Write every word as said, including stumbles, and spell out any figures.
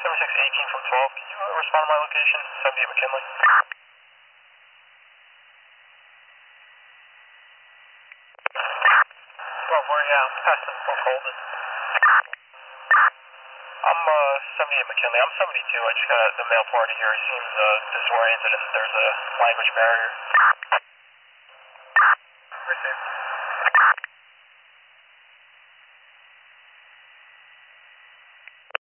seventy-six eighteen from twelve. Can you uh, respond to my location? seventy-eight McKinley. twelve, where are you at? Past the Fort Colden. I'm uh, seventy-eight McKinley. I'm seventy-two. I just got a, the male party here. He seems uh, disoriented and there's a language barrier. Received.